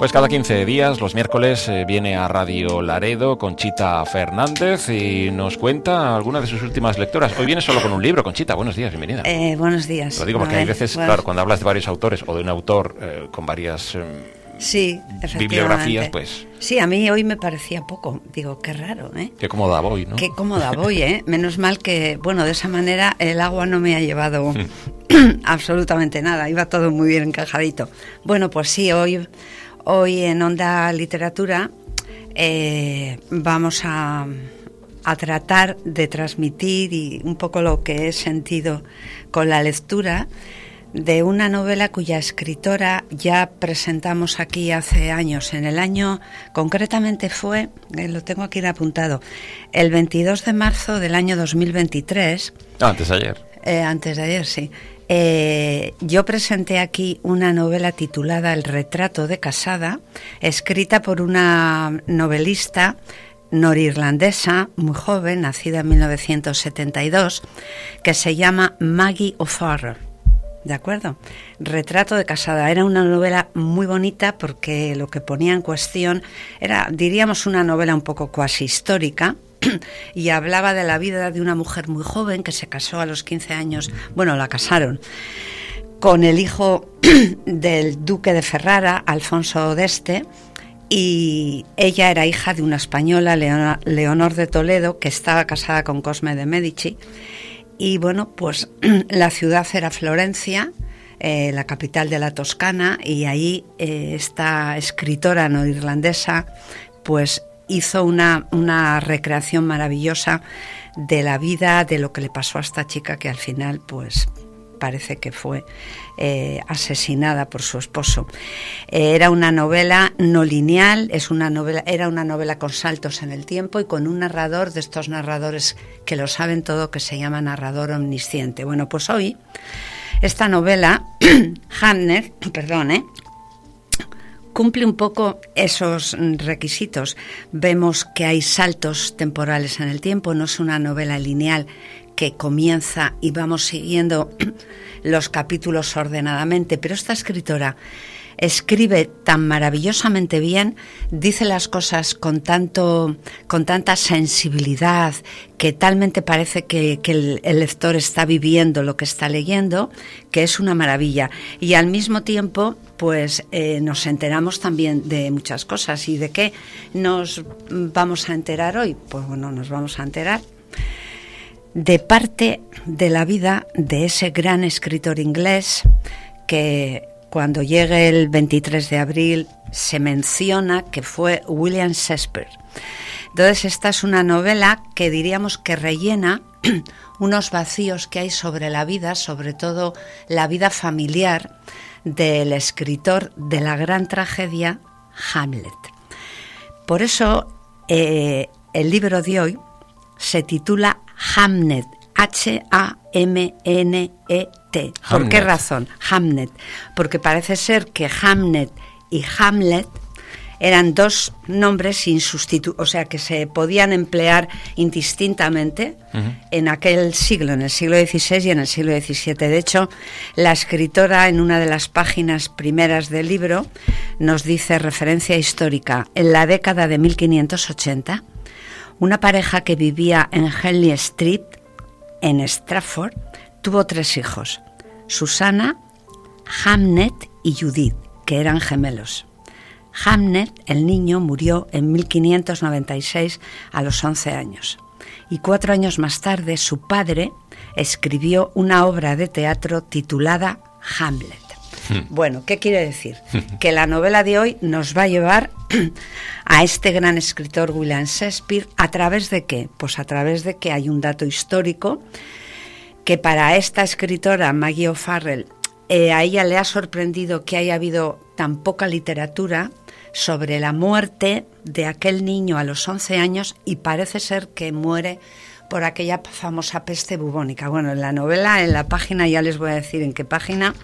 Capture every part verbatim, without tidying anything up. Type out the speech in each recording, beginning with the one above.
Pues cada quince días, los miércoles, eh, viene a Radio Laredo Conchita Fernández y nos cuenta alguna de sus últimas lecturas. Hoy viene solo con un libro. Conchita, buenos días, bienvenida. Eh, buenos días. Lo digo porque a hay ver, veces, bueno. claro, cuando hablas de varios autores o de un autor eh, con varias eh, sí, bibliografías, pues... Sí, a mí hoy me parecía poco. Digo, qué raro, ¿eh? Qué cómoda voy, ¿no? Qué cómoda voy, ¿eh? Menos mal que, bueno, de esa manera el agua no me ha llevado absolutamente nada. Iba todo muy bien encajadito. Bueno, pues sí, hoy... Hoy en Onda Literatura eh, vamos a, a tratar de transmitir y un poco lo que he sentido con la lectura de una novela cuya escritora ya presentamos aquí hace años. En el año, concretamente fue, eh, lo tengo aquí apuntado, el veintidós de marzo del año dos mil veintitrés. Ah, antes de ayer. Eh, antes de ayer, sí. Eh, yo presenté aquí una novela titulada El retrato de casada, escrita por una novelista norirlandesa muy joven, nacida en mil novecientos setenta y dos, que se llama Maggie O'Farrell. ¿De acuerdo? Retrato de casada. Era una novela muy bonita porque lo que ponía en cuestión era, diríamos, una novela un poco cuasi histórica. Y hablaba de la vida de una mujer muy joven que se casó a los quince años, bueno, la casaron con el hijo del duque de Ferrara, Alfonso d'Este, y ella era hija de una española, Leonor de Toledo, que estaba casada con Cosme de Medici, y bueno, pues la ciudad era Florencia, eh, la capital de la Toscana, y ahí eh, esta escritora norirlandesa, pues hizo una, una recreación maravillosa de la vida, de lo que le pasó a esta chica que al final pues parece que fue eh, asesinada por su esposo. Eh, era una novela no lineal, es una novela, era una novela con saltos en el tiempo y con un narrador de estos narradores que lo saben todo, que se llama narrador omnisciente. Bueno, pues hoy esta novela, Hamnet, perdón, ¿eh? cumple un poco esos requisitos. Vemos que hay saltos temporales en el tiempo, no es una novela lineal que comienza y vamos siguiendo los capítulos ordenadamente, pero esta escritora escribe tan maravillosamente bien, dice las cosas con tanto, con tanta sensibilidad, que talmente parece que, que el, el lector está viviendo lo que está leyendo, que es una maravilla. Y al mismo tiempo, pues eh, nos enteramos también de muchas cosas. ¿Y de qué nos vamos a enterar hoy? Pues bueno, nos vamos a enterar de parte de la vida de ese gran escritor inglés que, cuando llegue el veintitrés de abril, se menciona que fue William Shakespeare. Entonces, esta es una novela que diríamos que rellena unos vacíos que hay sobre la vida, sobre todo la vida familiar del escritor de la gran tragedia Hamlet. Por eso, eh, el libro de hoy se titula Hamnet, H A M N E T. ¿Por Hamnet. qué razón? Hamnet. Porque parece ser que Hamnet y Hamlet eran dos nombres insustitu- o sea, que se podían emplear indistintamente uh-huh. en aquel siglo, en el siglo dieciséis y en el siglo diecisiete. De hecho, la escritora, en una de las páginas primeras del libro, nos dice, referencia histórica: en la década de mil quinientos ochenta, una pareja que vivía en Henley Street, en Stratford, tuvo tres hijos: Susana, Hamnet y Judith, que eran gemelos. Hamnet, el niño, murió en mil quinientos noventa y seis a los once años. Y cuatro años más tarde, su padre escribió una obra de teatro titulada Hamlet. Bueno, ¿qué quiere decir? Que la novela de hoy nos va a llevar a este gran escritor William Shakespeare. ¿A través de qué? Pues a través de que hay un dato histórico que para esta escritora, Maggie O'Farrell, eh, a ella le ha sorprendido que haya habido tan poca literatura sobre la muerte de aquel niño a los once años, y parece ser que muere por aquella famosa peste bubónica. Bueno, en la novela, en la página, ya les voy a decir en qué página,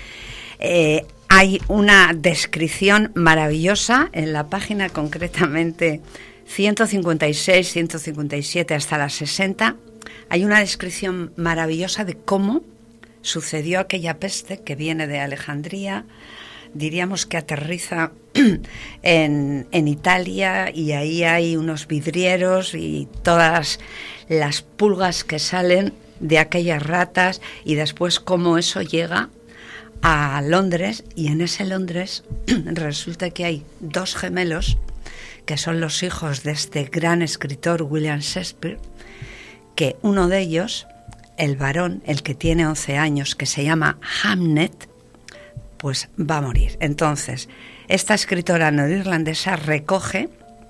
eh, hay una descripción maravillosa en la página, concretamente ciento cincuenta y seis, ciento cincuenta y siete hasta la sesenta. Hay una descripción maravillosa de cómo sucedió aquella peste que viene de Alejandría, diríamos que aterriza en, en Italia, y ahí hay unos vidrieros y todas las pulgas que salen de aquellas ratas, y después cómo eso llega a Londres, y en ese Londres resulta que hay dos gemelos que son los hijos de este gran escritor William Shakespeare, que uno de ellos, el varón, el que tiene once años, que se llama Hamnet, pues va a morir. Entonces, esta escritora norirlandesa recoge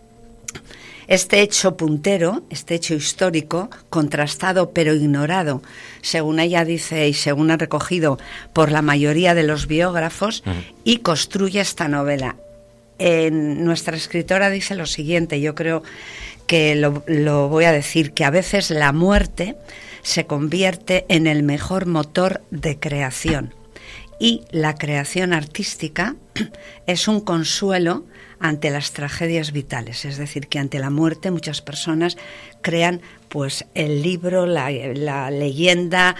este hecho puntero, este hecho histórico, contrastado pero ignorado, según ella dice y según ha recogido por la mayoría de los biógrafos, uh-huh. y construye esta novela. En, nuestra escritora dice lo siguiente, yo creo que lo, lo voy a decir, que a veces la muerte se convierte en el mejor motor de creación, y la creación artística es un consuelo ante las tragedias vitales, es decir, que ante la muerte muchas personas crean pues el libro, la, la leyenda,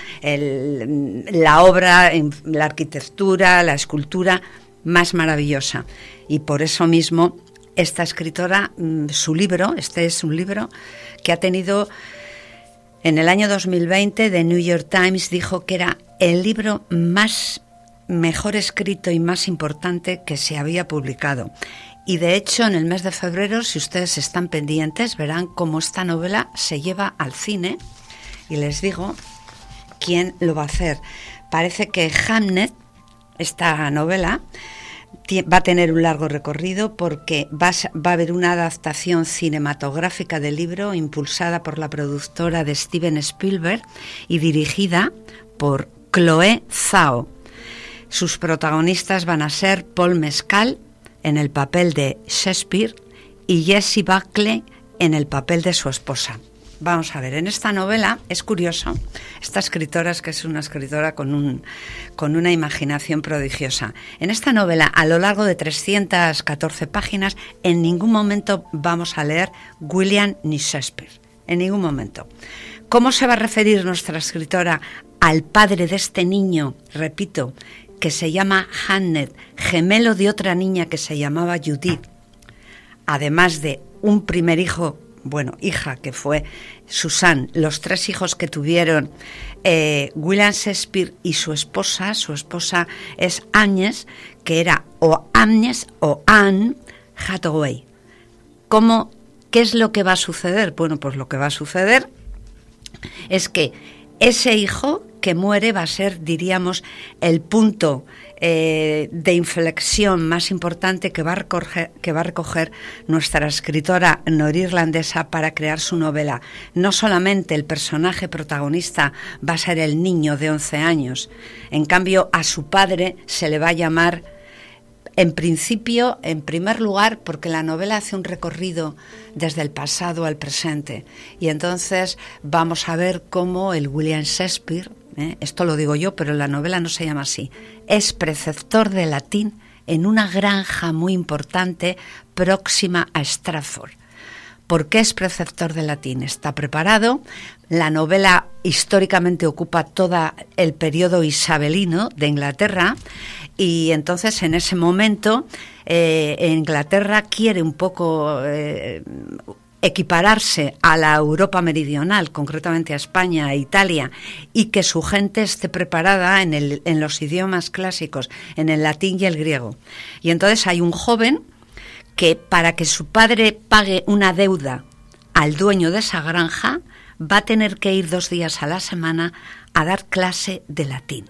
el, la obra, la arquitectura, la escultura más maravillosa. Y por eso mismo esta escritora, su libro, este es un libro que ha tenido, en el año dos mil veinte, The New York Times dijo que era el libro más mejor escrito y más importante que se había publicado. Y de hecho, en el mes de febrero, si ustedes están pendientes, verán cómo esta novela se lleva al cine, y les digo quién lo va a hacer. Parece que Hamnet, esta novela, va a tener un largo recorrido, porque va a, va a haber una adaptación cinematográfica del libro impulsada por la productora de Steven Spielberg y dirigida por Chloé Zhao. Sus protagonistas van a ser Paul Mescal en el papel de Shakespeare y Jessie Buckley en el papel de su esposa. Vamos a ver, en esta novela es curioso, esta escritora es que es una escritora con, un, con una imaginación prodigiosa. En esta novela, a lo largo de trescientas catorce páginas, en ningún momento vamos a leer William ni Shakespeare, en ningún momento. ¿Cómo se va a referir nuestra escritora al padre de este niño, repito, que se llama Hamnet, gemelo de otra niña que se llamaba Judith, además de un primer hijo, bueno, hija, que fue Susan, los tres hijos que tuvieron eh, William Shakespeare y su esposa, su esposa es Agnes, que era o Agnes o Anne Hathaway. ¿Cómo, qué es lo que va a suceder? Bueno, pues lo que va a suceder es que ese hijo que muere va a ser, diríamos, el punto eh, de inflexión más importante que va, a recoger, que va a recoger nuestra escritora norirlandesa para crear su novela. No solamente el personaje protagonista va a ser el niño de once años, en cambio a su padre se le va a llamar, en principio, en primer lugar, porque la novela hace un recorrido desde el pasado al presente, y entonces vamos a ver cómo el William Shakespeare, ¿eh? esto lo digo yo, pero la novela no se llama así, es preceptor de latín en una granja muy importante próxima a Stratford. ¿Por qué es preceptor de latín? Está preparado. La novela históricamente ocupa todo el periodo isabelino de Inglaterra, y entonces en ese momento eh, Inglaterra quiere un poco eh, equipararse a la Europa meridional, concretamente a España e Italia, y que su gente esté preparada en, el, en los idiomas clásicos, en el latín y el griego. Y entonces hay un joven que, para que su padre pague una deuda al dueño de esa granja, va a tener que ir dos días a la semana a dar clase de latín.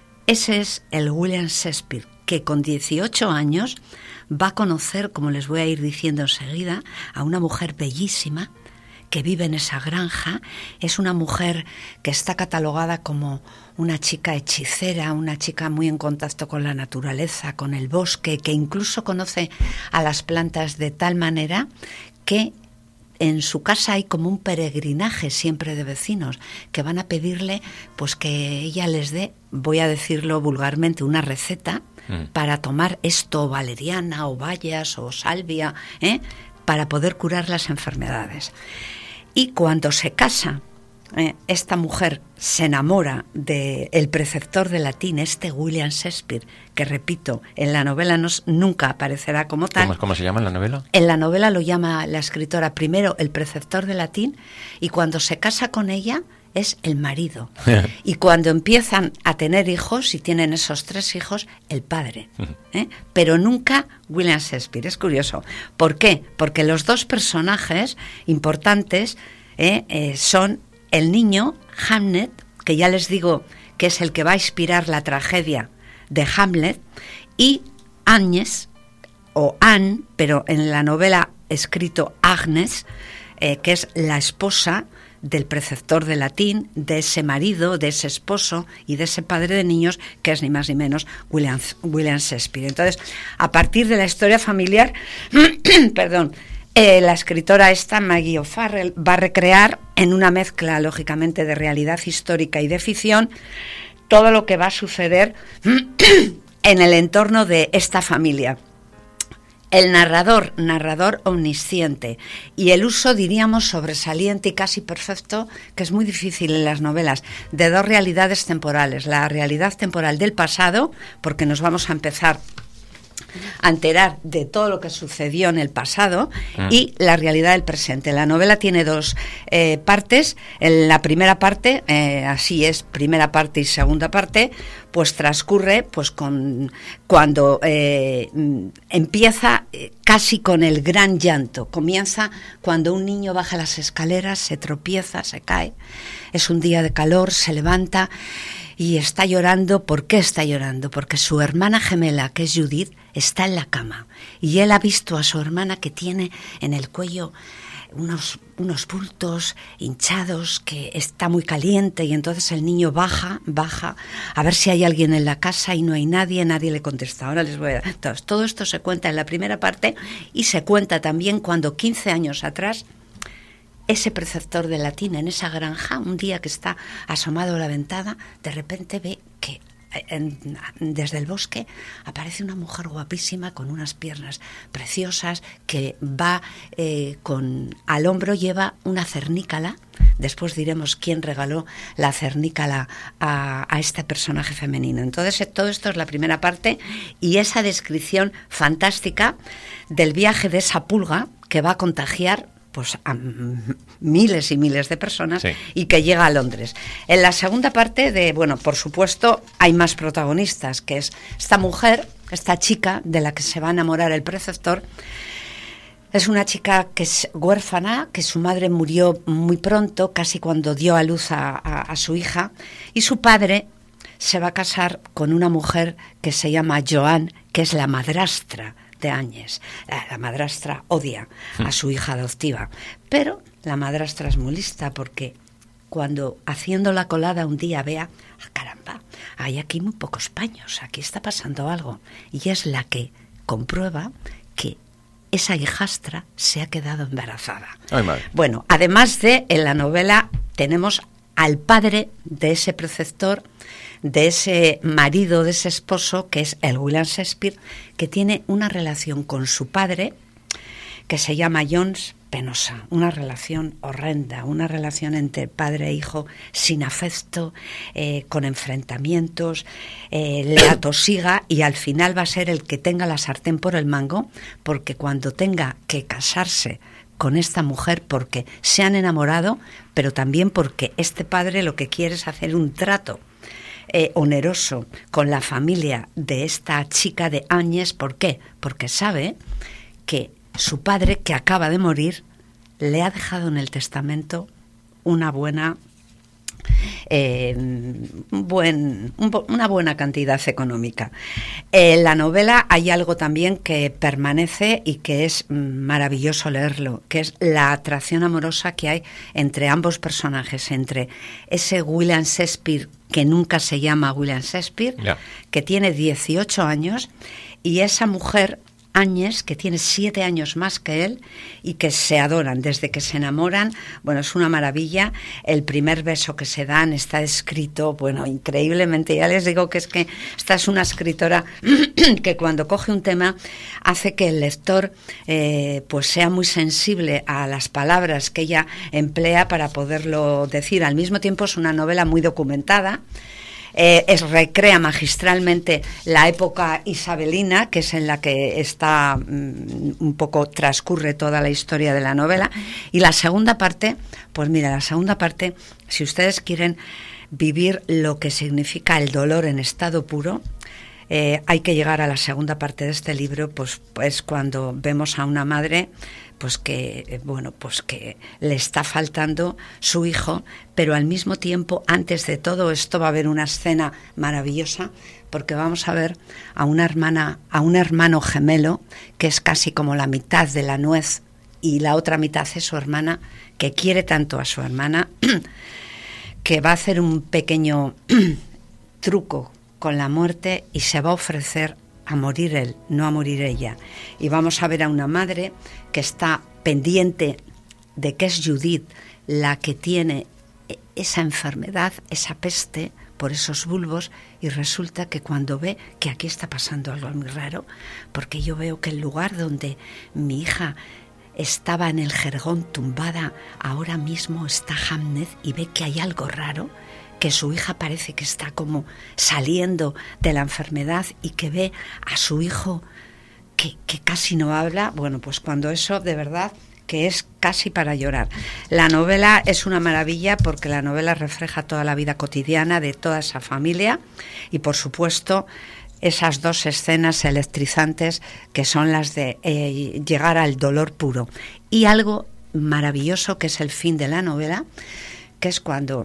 Ese es el William Shakespeare, que con dieciocho años va a conocer, como les voy a ir diciendo enseguida, a una mujer bellísima que vive en esa granja. Es una mujer que está catalogada como una chica hechicera, una chica muy en contacto con la naturaleza, con el bosque, que incluso conoce a las plantas de tal manera que en su casa hay como un peregrinaje siempre de vecinos que van a pedirle pues que ella les dé, voy a decirlo vulgarmente, una receta mm. para tomar esto, o valeriana, o bayas, o salvia, ¿eh? para poder curar las enfermedades. Y cuando se casa eh, esta mujer se enamora del preceptor de latín, este William Shakespeare, que repito, en la novela no, nunca aparecerá como tal. ¿Cómo, ¿Cómo se llama en la novela? En la novela lo llama la escritora primero el preceptor de latín, y cuando se casa con ella es el marido. Y cuando empiezan a tener hijos, y tienen esos tres hijos, el padre. ¿eh? Pero nunca William Shakespeare. Es curioso. ¿Por qué? Porque los dos personajes importantes eh, eh, son el niño Hamlet, que ya les digo que es el que va a inspirar la tragedia de Hamlet, y Agnes, o Anne, pero en la novela escrito Agnes, eh, que es la esposa del preceptor de latín, de ese marido, de ese esposo y de ese padre de niños, que es ni más ni menos William, William Shakespeare. Entonces, a partir de la historia familiar, perdón, eh, la escritora esta, Maggie O'Farrell, va a recrear en una mezcla, lógicamente, de realidad histórica y de ficción, todo lo que va a suceder en el entorno de esta familia. El narrador, narrador omnisciente, y el uso, diríamos, sobresaliente y casi perfecto, que es muy difícil en las novelas, de dos realidades temporales. La realidad temporal del pasado, porque nos vamos a empezar a enterar de todo lo que sucedió en el pasado, mm. y la realidad del presente. La novela tiene dos eh, partes. En la primera parte, eh, así es, primera parte y segunda parte, pues transcurre pues con cuando eh, empieza eh, casi con el gran llanto. Comienza cuando un niño baja las escaleras, se tropieza, se cae. Es un día de calor, se levanta y está llorando. ¿Por qué está llorando? Porque su hermana gemela, que es Judith, está en la cama, y él ha visto a su hermana, que tiene en el cuello unos, unos bultos hinchados, que está muy caliente, y entonces el niño baja, baja a ver si hay alguien en la casa, y no hay nadie, nadie le contesta. Ahora les voy a dar. Entonces, todo esto se cuenta en la primera parte, y se cuenta también cuando quince años atrás ese preceptor de latín, en esa granja, un día que está asomado a la ventana, de repente ve que En, desde el bosque aparece una mujer guapísima con unas piernas preciosas, que va eh, con al hombro lleva una cernícala. Después diremos quién regaló la cernícala a, a este personaje femenino. Entonces, todo esto es la primera parte, y esa descripción fantástica del viaje de esa pulga que va a contagiar pues a miles y miles de personas, sí, y que llega a Londres. En la segunda parte, de bueno, por supuesto, hay más protagonistas, que es esta mujer, esta chica de la que se va a enamorar el preceptor. Es una chica que es huérfana, que su madre murió muy pronto, casi cuando dio a luz a, a, a su hija, y su padre se va a casar con una mujer que se llama Joan, que es la madrastra de Agnes. La madrastra odia a su hija adoptiva, pero la madrastra es muy lista, porque cuando haciendo la colada un día vea, ah, caramba, hay aquí muy pocos paños, aquí está pasando algo, y es la que comprueba que esa hijastra se ha quedado embarazada. Ay, madre. Bueno, además de, en la novela tenemos al padre de ese preceptor, de ese marido, de ese esposo, que es el William Shakespeare, que tiene una relación con su padre, que se llama Jones, penosa, una relación horrenda, una relación entre padre e hijo sin afecto, eh, con enfrentamientos, eh, le atosiga, y al final va a ser el que tenga la sartén por el mango, porque cuando tenga que casarse con esta mujer, porque se han enamorado, pero también porque este padre lo que quiere es hacer un trato Eh, oneroso con la familia de esta chica de Agnes. ¿Por qué? Porque sabe que su padre, que acaba de morir, le ha dejado en el testamento una buena eh, un buen, un, una buena cantidad económica. En la novela hay algo también que permanece y que es maravilloso leerlo, que es la atracción amorosa que hay entre ambos personajes, entre ese William Shakespeare, que nunca se llama William Shakespeare, yeah, que tiene dieciocho años, y esa mujer Áñez, que tiene siete años más que él y que se adoran desde que se enamoran. Bueno, es una maravilla. El primer beso que se dan está escrito, bueno, increíblemente. Ya les digo que es que esta es una escritora que cuando coge un tema hace que el lector eh, pues sea muy sensible a las palabras que ella emplea para poderlo decir. Al mismo tiempo es una novela muy documentada. Eh, es, recrea magistralmente la época isabelina, que es en la que está mm, un poco transcurre toda la historia de la novela. Y la segunda parte, pues mira, la segunda parte, si ustedes quieren vivir lo que significa el dolor en estado puro, eh, hay que llegar a la segunda parte de este libro, pues, pues cuando vemos a una madre pues que bueno, pues que le está faltando su hijo, pero al mismo tiempo, antes de todo esto, va a haber una escena maravillosa, porque vamos a ver a una hermana, a un hermano gemelo, que es casi como la mitad de la nuez, y la otra mitad es su hermana, que quiere tanto a su hermana, que va a hacer un pequeño truco con la muerte y se va a ofrecer a morir él, no a morir ella. Y vamos a ver a una madre que está pendiente de que es Judith la que tiene esa enfermedad, esa peste por esos bulbos, y resulta que cuando ve que aquí está pasando algo muy raro, porque yo veo que el lugar donde mi hija estaba en el jergón tumbada, ahora mismo está Hamnet, y ve que hay algo raro, que su hija parece que está como saliendo de la enfermedad y que ve a su hijo que, que casi no habla. Bueno, pues cuando eso de verdad que es casi para llorar. La novela es una maravilla porque la novela refleja toda la vida cotidiana de toda esa familia y, por supuesto, esas dos escenas electrizantes que son las de eh, llegar al dolor puro. Y algo maravilloso que es el fin de la novela, que es cuando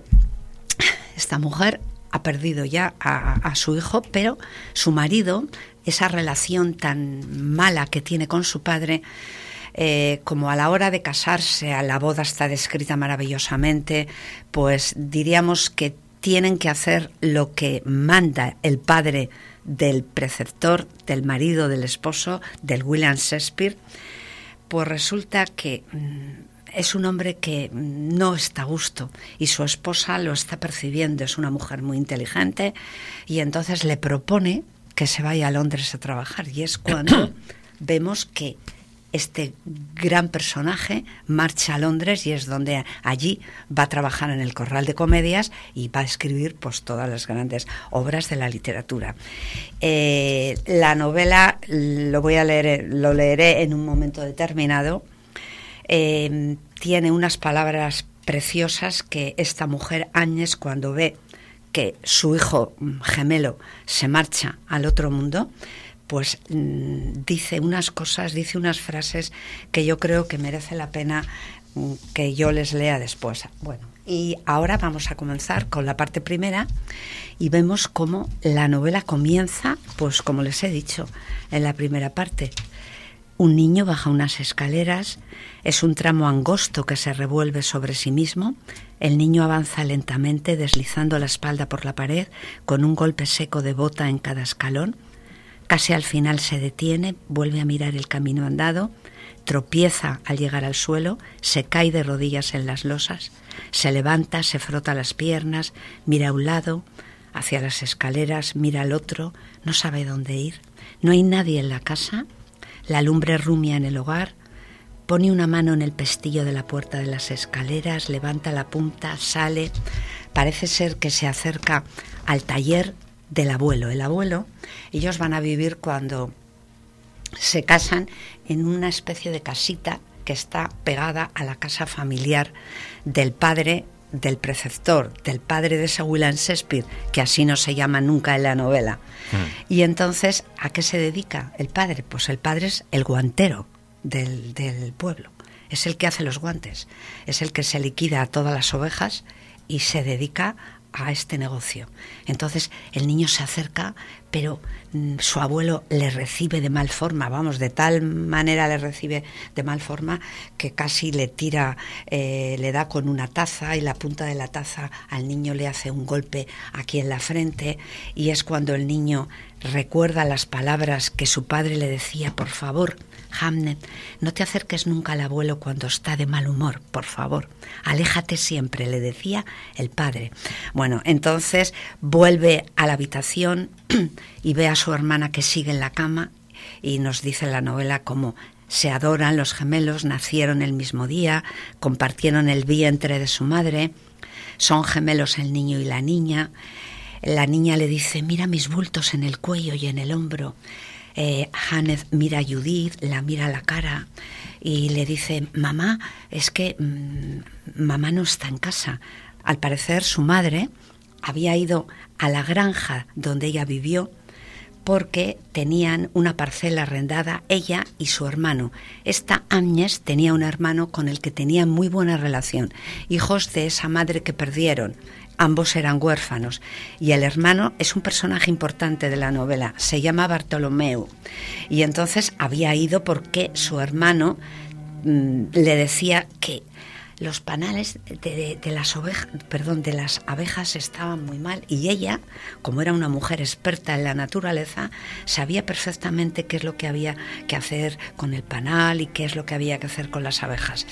esta mujer ha perdido ya a, a su hijo, pero su marido, esa relación tan mala que tiene con su padre, eh, como a la hora de casarse, a la boda está descrita maravillosamente, pues diríamos que tienen que hacer lo que manda el padre del preceptor, del marido, del esposo, del William Shakespeare. Pues resulta que es un hombre que no está a gusto y su esposa lo está percibiendo, es una mujer muy inteligente y entonces le propone que se vaya a Londres a trabajar, y es cuando vemos que este gran personaje marcha a Londres y es donde allí va a trabajar en el Corral de Comedias y va a escribir pues todas las grandes obras de la literatura. Eh, la novela lo voy a leer, lo leeré en un momento determinado. Eh, tiene unas palabras preciosas que esta mujer Áñez, cuando ve que su hijo gemelo se marcha al otro mundo, pues mmm, dice unas cosas, dice unas frases que yo creo que merece la pena mmm, que yo les lea después. Bueno, y ahora vamos a comenzar con la parte primera y vemos cómo la novela comienza, pues como les he dicho en la primera parte. Un niño baja unas escaleras, es un tramo angosto que se revuelve sobre sí mismo. El niño avanza lentamente, deslizando la espalda por la pared, con un golpe seco de bota en cada escalón. Casi al final se detiene, vuelve a mirar el camino andado, tropieza al llegar al suelo, se cae de rodillas en las losas, se levanta, se frota las piernas, mira a un lado, hacia las escaleras, mira al otro, no sabe dónde ir. No hay nadie en la casa. La lumbre rumia en el hogar, pone una mano en el pestillo de la puerta de las escaleras, levanta la punta, sale. Parece ser que se acerca al taller del abuelo. El abuelo, ellos van a vivir cuando se casan en una especie de casita que está pegada a la casa familiar del padre del preceptor, del padre de ese William Shakespeare, que así no se llama nunca en la novela. Mm. Y entonces, ¿a qué se dedica el padre? Pues el padre es el guantero del, del pueblo, es el que hace los guantes, es el que se liquida a todas las ovejas y se dedica a este negocio. Entonces el niño se acerca pero mm, su abuelo le recibe de mal forma, vamos, de tal manera le recibe de mal forma que casi le tira, eh, le da con una taza y la punta de la taza al niño le hace un golpe aquí en la frente, y es cuando el niño recuerda las palabras que su padre le decía: por favor, Hamnet, no te acerques nunca al abuelo cuando está de mal humor, por favor, aléjate siempre, le decía el padre. Bueno, entonces vuelve a la habitación y ve a su hermana que sigue en la cama, y nos dice la novela cómo se adoran los gemelos, nacieron el mismo día, compartieron el vientre de su madre, son gemelos el niño y la niña. La niña le dice: mira mis bultos en el cuello y en el hombro. Eh, Hannes mira a Judith, la mira a la cara y le dice: mamá, es que mmm, mamá no está en casa. Al parecer su madre había ido a la granja donde ella vivió porque tenían una parcela arrendada ella y su hermano. Esta Agnes tenía un hermano con el que tenía muy buena relación, hijos de esa madre que perdieron. Ambos eran huérfanos y el hermano es un personaje importante de la novela, se llama Bartolomeu, y entonces había ido porque su hermano mmm, le decía que los panales de, de, de las ovejas, perdón, de las abejas estaban muy mal, y ella, como era una mujer experta en la naturaleza, sabía perfectamente qué es lo que había que hacer con el panal y qué es lo que había que hacer con las abejas.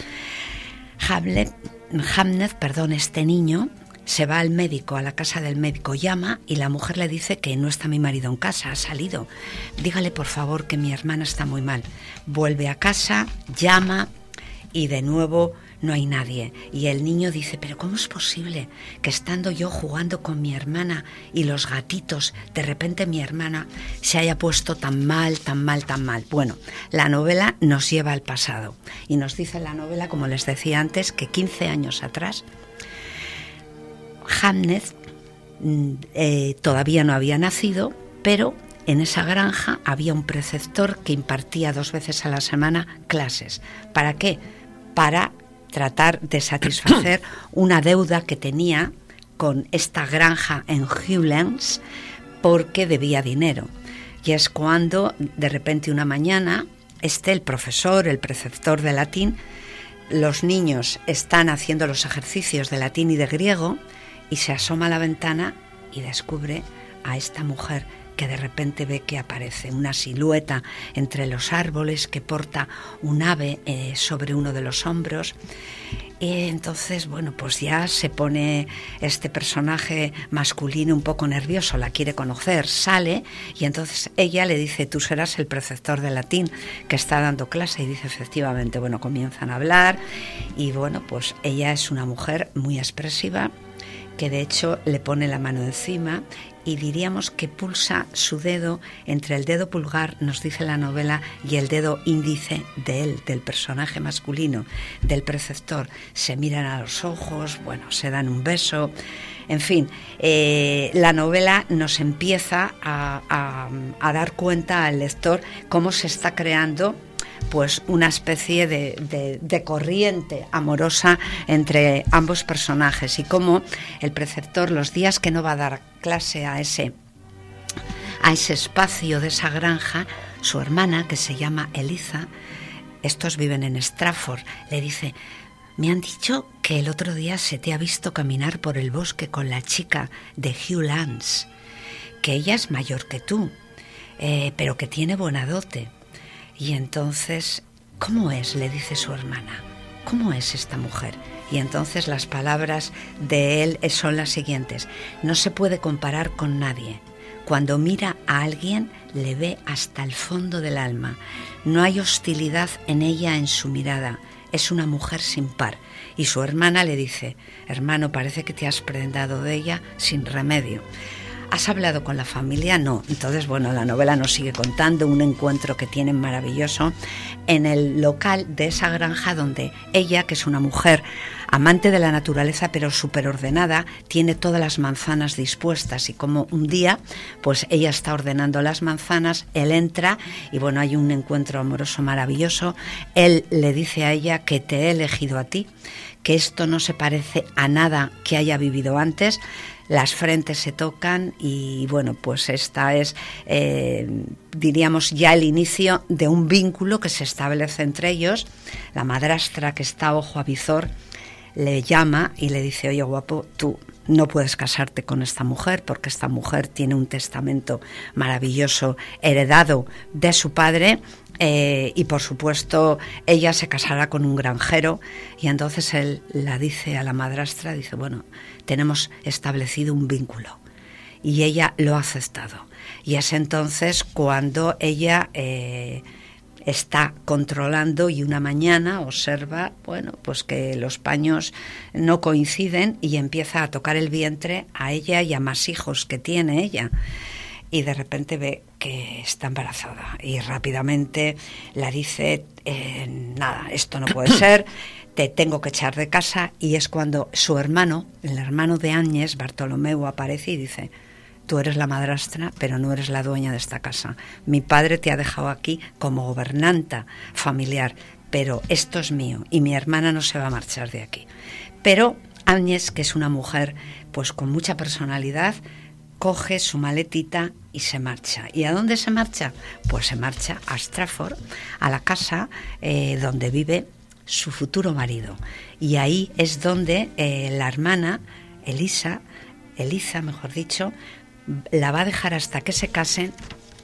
Hamlet, Hamnet, perdón, este niño se va al médico, a la casa del médico, llama y la mujer le dice que no está mi marido en casa, ha salido. Dígale por favor que mi hermana está muy mal. Vuelve a casa, llama y de nuevo no hay nadie. Y el niño dice: pero ¿cómo es posible que estando yo jugando con mi hermana y los gatitos, de repente mi hermana se haya puesto tan mal, tan mal, tan mal? Bueno, la novela nos lleva al pasado y nos dice la novela, como les decía antes, que quince años atrás Hamnet eh, todavía no había nacido, pero en esa granja había un preceptor que impartía dos veces a la semana clases. ¿Para qué? Para tratar de satisfacer una deuda que tenía con esta granja en Hewlands porque debía dinero. Y es cuando de repente una mañana este, el profesor, el preceptor de latín, los niños están haciendo los ejercicios de latín y de griego, y se asoma a la ventana y descubre a esta mujer que de repente ve que aparece una silueta entre los árboles que porta un ave eh, sobre uno de los hombros. Y entonces, bueno, pues ya se pone este personaje masculino un poco nervioso, la quiere conocer, sale y entonces ella le dice: tú serás el preceptor de latín que está dando clase. Y dice: efectivamente. Bueno, comienzan a hablar y bueno, pues ella es una mujer muy expresiva, que de hecho le pone la mano encima y diríamos que pulsa su dedo entre el dedo pulgar, nos dice la novela, y el dedo índice de él, del personaje masculino, del preceptor. Se miran a los ojos, bueno, se dan un beso. En fin, eh, la novela nos empieza a, a, a dar cuenta al lector cómo se está creando pues una especie de, de, de corriente amorosa entre ambos personajes, y cómo el preceptor, los días que no va a dar clase a ese, a ese espacio de esa granja, su hermana, que se llama Eliza, estos viven en Stratford, le dice: me han dicho que el otro día se te ha visto caminar por el bosque con la chica de Hewlands, que ella es mayor que tú, eh, pero que tiene buena dote. Y entonces, ¿cómo es?, le dice su hermana, ¿cómo es esta mujer? Y entonces las palabras de él son las siguientes: no se puede comparar con nadie. Cuando mira a alguien, le ve hasta el fondo del alma. No hay hostilidad en ella, en su mirada. Es una mujer sin par. Y su hermana le dice: hermano, parece que te has prendado de ella sin remedio. ¿Has hablado con la familia? No. Entonces, bueno, la novela nos sigue contando un encuentro que tienen maravilloso en el local de esa granja donde ella, que es una mujer amante de la naturaleza, pero súper ordenada, tiene todas las manzanas dispuestas, y como un día, pues ella está ordenando las manzanas, él entra y bueno, hay un encuentro amoroso maravilloso. Él le dice a ella que te he elegido a ti, que esto no se parece a nada que haya vivido antes. Las frentes se tocan y bueno, pues esta es, eh, diríamos, ya el inicio de un vínculo que se establece entre ellos. La madrastra, que está ojo a visor, le llama y le dice: oye, guapo, tú no puedes casarte con esta mujer porque esta mujer tiene un testamento maravilloso heredado de su padre. Eh, y por supuesto ella se casará con un granjero. Y entonces él la dice a la madrastra, dice: bueno, tenemos establecido un vínculo, y ella lo ha aceptado. Y es entonces cuando ella eh, está controlando, y una mañana observa, bueno, pues que los paños no coinciden, y empieza a tocar el vientre a ella y a más hijos que tiene ella. Y de repente ve que está embarazada y rápidamente la dice: eh, nada, esto no puede ser, te tengo que echar de casa. Y es cuando su hermano, el hermano de Áñez, Bartolomeu, aparece y dice: tú eres la madrastra, pero no eres la dueña de esta casa. Mi padre te ha dejado aquí como gobernanta familiar, pero esto es mío y mi hermana no se va a marchar de aquí. Pero Áñez, que es una mujer pues con mucha personalidad, coge su maletita y se marcha. ¿Y a dónde se marcha? Pues se marcha a Stratford, a la casa eh, donde vive su futuro marido. Y ahí es donde eh, la hermana, Elisa, Eliza, mejor dicho, la va a dejar hasta que se casen,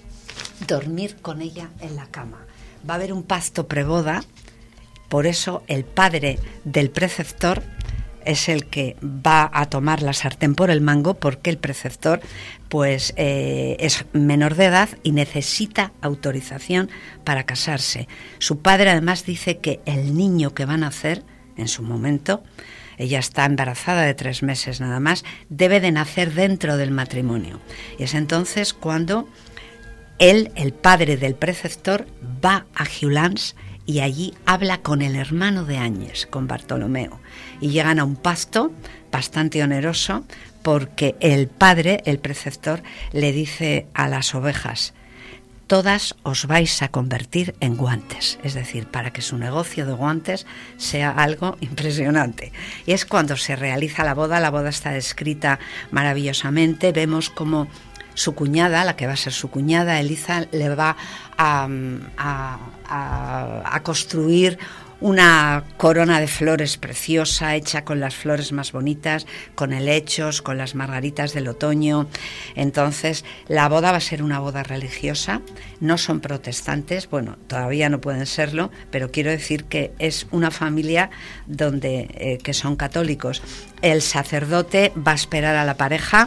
dormir con ella en la cama. Va a haber un pacto preboda, por eso el padre del preceptor es el que va a tomar la sartén por el mango, porque el preceptor pues eh, es menor de edad y necesita autorización para casarse. Su padre además dice que el niño que van a nacer en su momento, ella está embarazada de tres meses nada más, debe de nacer dentro del matrimonio. Y es entonces cuando él, el padre del preceptor, va a Giulans y allí habla con el hermano de Áñez, con Bartolomeu, y llegan a un pacto bastante oneroso, porque el padre, el preceptor, le dice a las ovejas: todas os vais a convertir en guantes, es decir, para que su negocio de guantes sea algo impresionante. Y es cuando se realiza la boda. La boda está descrita maravillosamente. Vemos cómo su cuñada, la que va a ser su cuñada, Eliza, le va a, a, a, a construir una corona de flores preciosa, hecha con las flores más bonitas, con helechos, con las margaritas del otoño. Entonces, la boda va a ser una boda religiosa. No son protestantes, bueno, todavía no pueden serlo, pero quiero decir que es una familia donde eh, que son católicos. El sacerdote va a esperar a la pareja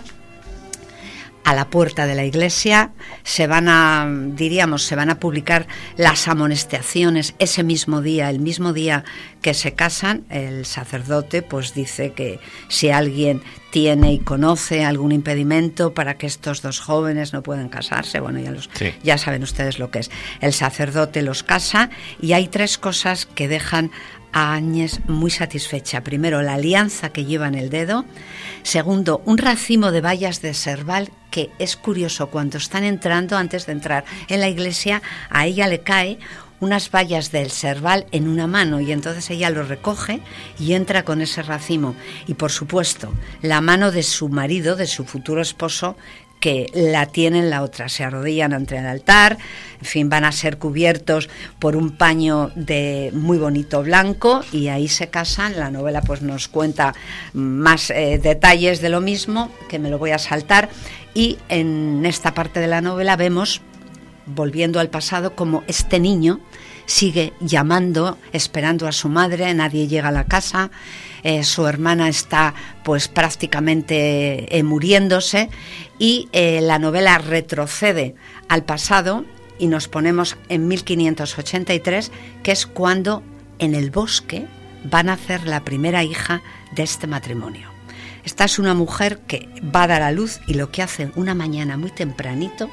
a la puerta de la iglesia. Se van a, diríamos, se van a publicar las amonestaciones ese mismo día, el mismo día que se casan. El sacerdote pues dice que si alguien tiene y conoce algún impedimento para que estos dos jóvenes no puedan casarse, bueno, ya los sí. ya saben ustedes lo que es. El sacerdote los casa, y hay tres cosas que dejan a Áñez muy satisfecha. Primero, la alianza que lleva en el dedo. Segundo, un racimo de bayas de serval, que es curioso, cuando están entrando, antes de entrar en la iglesia, a ella le cae unas bayas del serval en una mano, y entonces ella lo recoge y entra con ese racimo. Y por supuesto, la mano de su marido, de su futuro esposo, que la tiene en la otra. Se arrodillan ante el altar, en fin, van a ser cubiertos por un paño de muy bonito blanco, y ahí se casan. La novela pues nos cuenta más eh, detalles de lo mismo, que me lo voy a saltar. Y en esta parte de la novela vemos, volviendo al pasado, como este niño sigue llamando, esperando a su madre. Nadie llega a la casa. Eh, su hermana está pues prácticamente eh, muriéndose, y eh, la novela retrocede al pasado y nos ponemos en mil quinientos ochenta y tres, que es cuando en el bosque van a nacer la primera hija de este matrimonio. Esta es una mujer que va a dar a luz, y lo que hace una mañana muy tempranito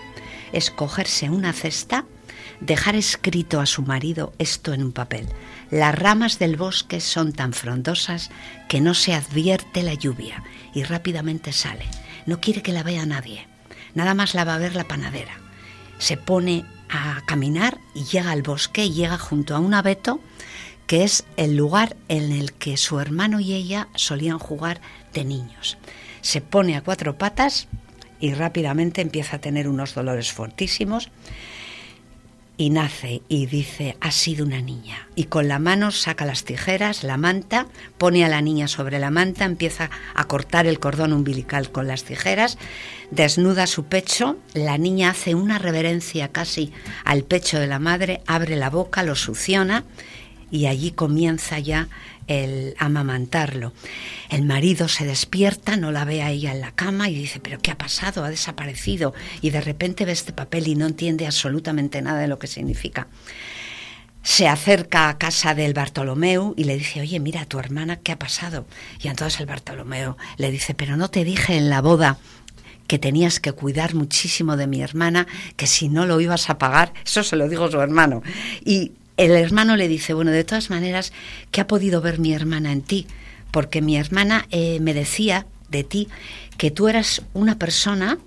es cogerse una cesta, dejar escrito a su marido esto en un papel: las ramas del bosque son tan frondosas que no se advierte la lluvia, y rápidamente sale. No quiere que la vea nadie, nada más la va a ver la panadera. Se pone a caminar y llega al bosque, y llega junto a un abeto, que es el lugar en el que su hermano y ella solían jugar de niños. Se pone a cuatro patas y rápidamente empieza a tener unos dolores fortísimos, y nace y dice: ha sido una niña. Y con la mano saca las tijeras, la manta, pone a la niña sobre la manta, empieza a cortar el cordón umbilical con las tijeras, desnuda su pecho, la niña hace una reverencia casi al pecho de la madre, abre la boca, lo succiona, y allí comienza ya el amamantarlo. El marido se despierta, no la ve a ella en la cama y dice: ¿pero qué ha pasado? Ha desaparecido. Y de repente ve este papel y no entiende absolutamente nada de lo que significa. Se acerca a casa del Bartolomeu y le dice: oye, mira, tu hermana, ¿qué ha pasado? Y entonces el Bartolomeu le dice: pero no te dije en la boda que tenías que cuidar muchísimo de mi hermana, que si no lo ibas a pagar. Eso se lo dijo su hermano. Y el hermano le dice: bueno, de todas maneras, ¿qué ha podido ver mi hermana en ti? Porque mi hermana eh, me decía de ti que tú eras una persona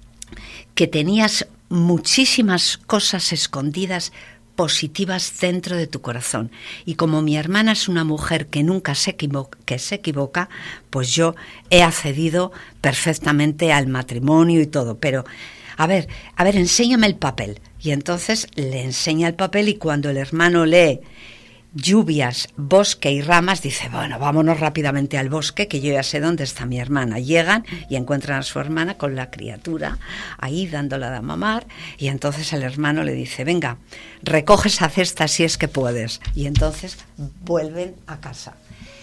que tenías muchísimas cosas escondidas positivas dentro de tu corazón. Y como mi hermana es una mujer que nunca se equivoca, que se equivoca, pues yo he accedido perfectamente al matrimonio y todo. Pero, a ver, a ver, enséñame el papel. Y entonces le enseña el papel, y cuando el hermano lee lluvias, bosque y ramas, dice: bueno, vámonos rápidamente al bosque, que yo ya sé dónde está mi hermana. Llegan y encuentran a su hermana con la criatura ahí dándola de mamar, y entonces el hermano le dice: venga, recoge esa cesta si es que puedes. Y entonces vuelven a casa.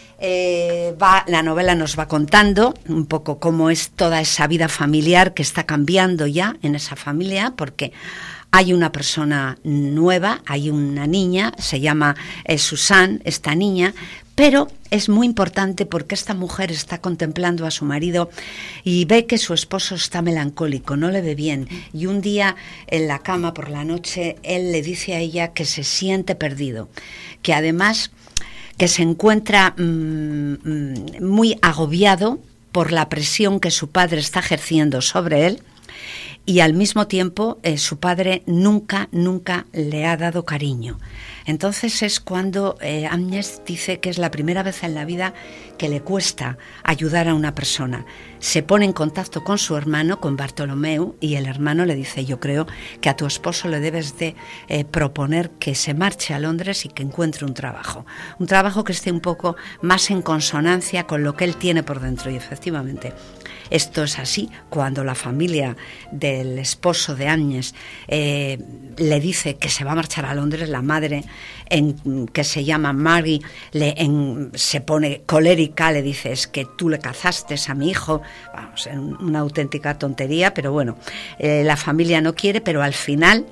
Eh, va, la novela nos va contando un poco cómo es toda esa vida familiar que está cambiando ya en esa familia, porque hay una persona nueva, hay una niña, se llama eh, Susan, esta niña, pero es muy importante porque esta mujer está contemplando a su marido y ve que su esposo está melancólico, no le ve bien, y un día en la cama por la noche él le dice a ella que se siente perdido, que además que se encuentra mmm, muy agobiado por la presión que su padre está ejerciendo sobre él, y al mismo tiempo eh, su padre nunca, nunca le ha dado cariño. Entonces es cuando eh, Agnès dice que es la primera vez en la vida que le cuesta ayudar a una persona. Se pone en contacto con su hermano, con Bartolomeu, y el hermano le dice: yo creo que a tu esposo le debes de eh, proponer que se marche a Londres y que encuentre un trabajo. Un trabajo que esté un poco más en consonancia con lo que él tiene por dentro. Y efectivamente, esto es así. Cuando la familia del esposo de Agnès eh, le dice que se va a marchar a Londres, la madre, en, que se llama Maggie, le, en, se pone colérica, le dice: es que tú le cazaste a mi hijo. Vamos, una auténtica tontería, pero bueno, eh, la familia no quiere, pero al final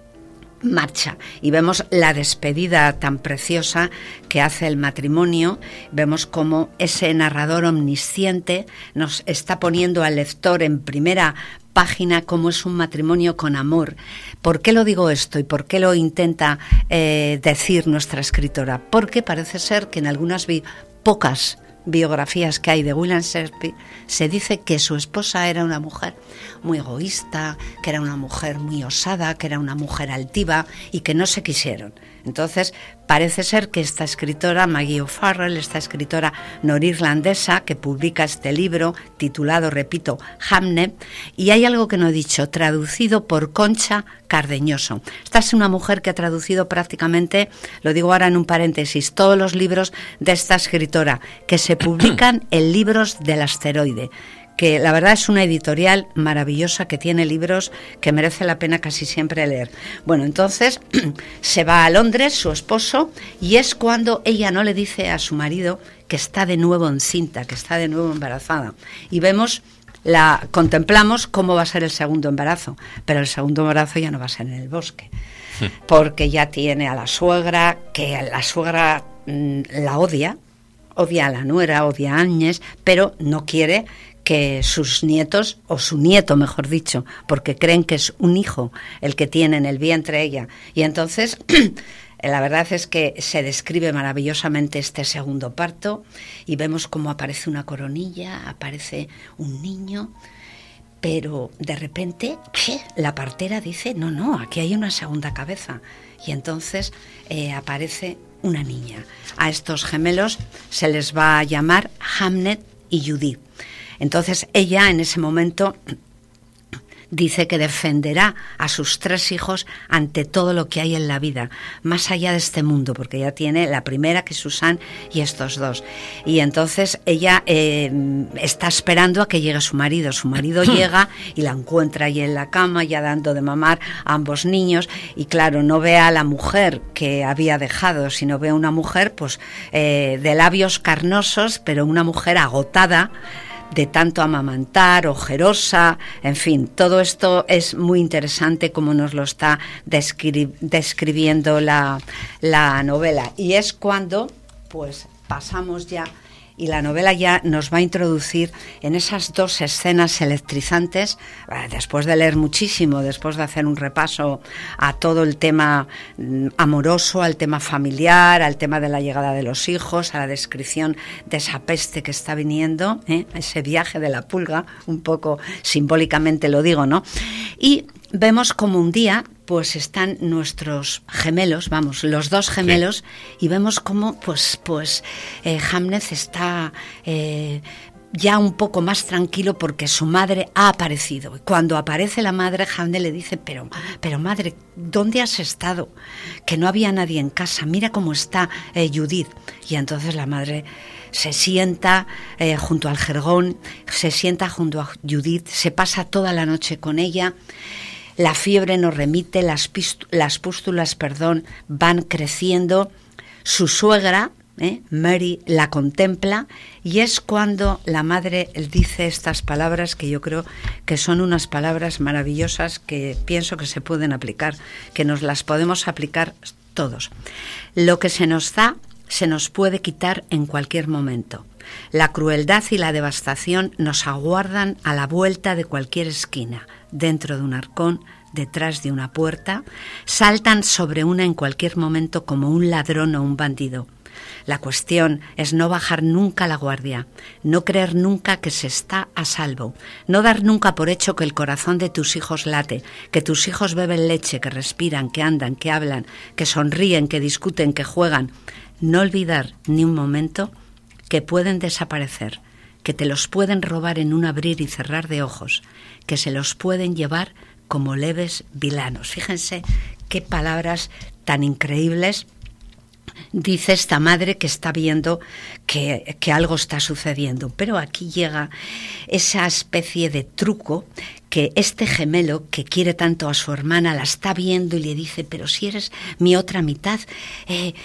marcha, y vemos la despedida tan preciosa que hace el matrimonio. Vemos cómo ese narrador omnisciente nos está poniendo al lector en primera página cómo es un matrimonio con amor. ¿Por qué lo digo esto y por qué lo intenta eh, decir nuestra escritora? Porque parece ser que en algunas vi- pocas biografías que hay de William Shakespeare se dice que su esposa era una mujer muy egoísta, que era una mujer muy osada, que era una mujer altiva y que no se quisieron. Entonces parece ser que esta escritora, Maggie O'Farrell, esta escritora norirlandesa que publica este libro titulado, repito, Hamnet, y hay algo que no he dicho, traducido por Concha Cardeñoso. Esta es una mujer que ha traducido prácticamente, lo digo ahora en un paréntesis, todos los libros de esta escritora que se publican en Libros del Asteroide, que la verdad es una editorial maravillosa que tiene libros que merece la pena casi siempre leer. Bueno, entonces se va a Londres su esposo, y es cuando ella no le dice a su marido que está de nuevo encinta, que está de nuevo embarazada, y vemos, la contemplamos cómo va a ser el segundo embarazo, pero el segundo embarazo ya no va a ser en el bosque, porque ya tiene a la suegra, que la suegra mmm, la odia, odia a la nuera, odia a Agnès, pero no quiere que sus nietos, o su nieto mejor dicho, porque creen que es un hijo el que tiene en el vientre ella. Y entonces la verdad es que se describe maravillosamente este segundo parto y vemos cómo aparece una coronilla, aparece un niño, pero de repente ¿qué? La partera dice, no, no, aquí hay una segunda cabeza. Y entonces eh, aparece una niña. A estos gemelos se les va a llamar Hamnet y Judith. Entonces ella en ese momento dice que defenderá a sus tres hijos ante todo lo que hay en la vida, más allá de este mundo, porque ella tiene la primera, que es Susan, y estos dos. Y entonces ella eh, está esperando a que llegue su marido. Su marido llega y la encuentra ahí en la cama, ya dando de mamar a ambos niños, y claro, no ve a la mujer que había dejado, sino ve a una mujer pues eh, de labios carnosos, pero una mujer agotada de tanto amamantar, ojerosa, en fin, todo esto es muy interesante como nos lo está descri- describiendo la, la novela. Y es cuando, pues, pasamos ya, y la novela ya nos va a introducir en esas dos escenas electrizantes, después de leer muchísimo, después de hacer un repaso a todo el tema amoroso, al tema familiar, al tema de la llegada de los hijos, a la descripción de esa peste que está viniendo, ¿eh? Ese viaje de la pulga, un poco simbólicamente lo digo, ¿no? Y vemos como un día pues están nuestros gemelos, vamos, los dos gemelos, sí. Y vemos cómo pues, pues eh, Hamnet está eh, ya un poco más tranquilo porque su madre ha aparecido. Y cuando aparece la madre, Hamnet le dice, pero, pero madre, ¿dónde has estado? Que no había nadie en casa, mira cómo está eh, Judith. Y entonces la madre se sienta eh, junto al jergón, se sienta junto a Judith, se pasa toda la noche con ella. La fiebre no remite, las, pist- las pústulas, perdón, van creciendo. Su suegra, ¿eh? Mary, la contempla, y es cuando la madre dice estas palabras que yo creo que son unas palabras maravillosas que pienso que se pueden aplicar, que nos las podemos aplicar todos. Lo que se nos da se nos puede quitar en cualquier momento. La crueldad y la devastación nos aguardan a la vuelta de cualquier esquina, dentro de un arcón, detrás de una puerta, saltan sobre una en cualquier momento como un ladrón o un bandido. La cuestión es no bajar nunca la guardia, no creer nunca que se está a salvo, no dar nunca por hecho que el corazón de tus hijos late, que tus hijos beben leche, que respiran, que andan, que hablan, que sonríen, que discuten, que juegan. No olvidar ni un momento que pueden desaparecer, que te los pueden robar en un abrir y cerrar de ojos, que se los pueden llevar como leves vilanos. Fíjense qué palabras tan increíbles dice esta madre que está viendo que, que algo está sucediendo. Pero aquí llega esa especie de truco que este gemelo que quiere tanto a su hermana la está viendo y le dice, pero si eres mi otra mitad, eh,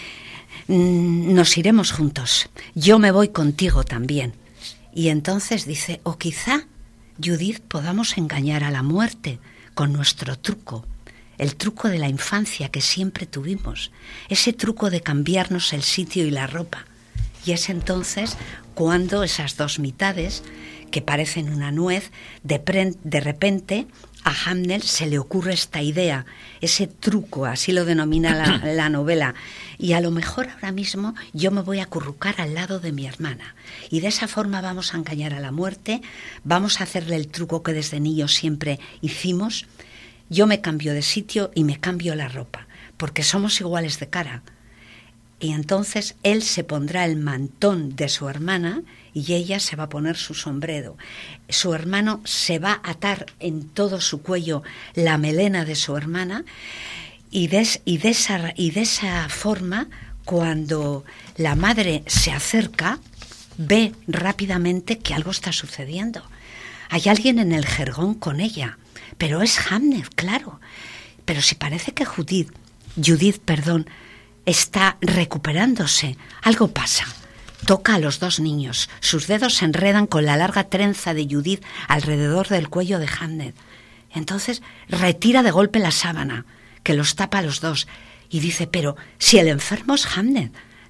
nos iremos juntos, yo me voy contigo también. Y entonces dice, o quizá, Judith, podamos engañar a la muerte con nuestro truco, el truco de la infancia que siempre tuvimos, ese truco de cambiarnos el sitio y la ropa. Y es entonces cuando esas dos mitades, que parecen una nuez, de, pre- de repente a Hamnet se le ocurre esta idea, ese truco, así lo denomina la, la novela, y a lo mejor ahora mismo yo me voy a acurrucar al lado de mi hermana, y de esa forma vamos a engañar a la muerte, vamos a hacerle el truco que desde niños siempre hicimos. Yo me cambio de sitio y me cambio la ropa, porque somos iguales de cara. Y entonces él se pondrá el mantón de su hermana y ella se va a poner su sombrero. Su hermano se va a atar en todo su cuello la melena de su hermana y de, y de, esa, y de esa forma, cuando la madre se acerca, ve rápidamente que algo está sucediendo. Hay alguien en el jergón con ella, pero es Hamnet, claro. Pero si parece que Judith, Judith, perdón, está recuperándose, algo pasa. Toca a los dos niños. Sus dedos se enredan con la larga trenza de Judith alrededor del cuello de Hamnet. Entonces retira de golpe la sábana, que los tapa a los dos, y dice, pero si el enfermo es Hamnet,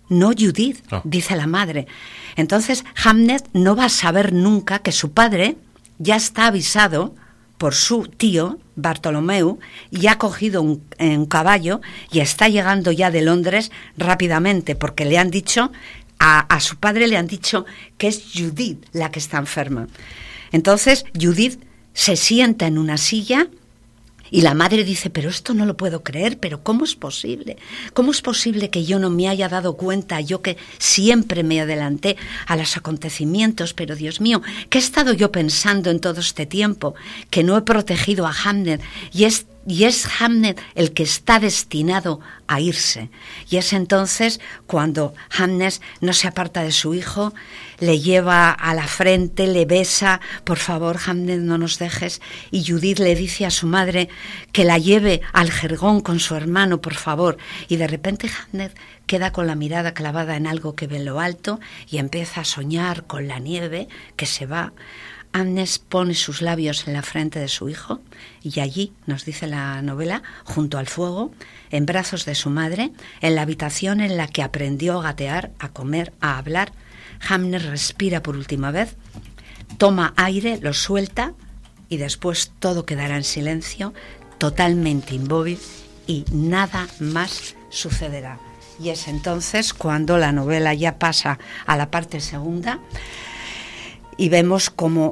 no Judith, oh. dice la madre. Entonces Hamnet no va a saber nunca que su padre ya está avisado por su tío Bartolomeu y ha cogido un, un caballo y está llegando ya de Londres rápidamente, porque le han dicho, a, a su padre le han dicho que es Judith la que está enferma. Entonces Judith se sienta en una silla y la madre dice, pero esto no lo puedo creer, pero ¿cómo es posible? ¿Cómo es posible que yo no me haya dado cuenta, yo que siempre me adelanté a los acontecimientos, pero Dios mío, ¿qué he estado yo pensando en todo este tiempo? Que no he protegido a Hamnet y es Y es Hamnet el que está destinado a irse. Y es entonces cuando Hamnet no se aparta de su hijo, le lleva a la frente, le besa, por favor, Hamnet, no nos dejes. Y Judith le dice a su madre que la lleve al jergón con su hermano, por favor. Y de repente Hamnet queda con la mirada clavada en algo que ve en lo alto y empieza a soñar con la nieve que se va. Agnes pone sus labios en la frente de su hijo y allí, nos dice la novela, junto al fuego, en brazos de su madre, en la habitación en la que aprendió a gatear, a comer, a hablar, Hamnet respira por última vez, toma aire, lo suelta y después todo quedará en silencio, totalmente inmóvil y nada más sucederá. Y es entonces cuando la novela ya pasa a la parte segunda. Y vemos como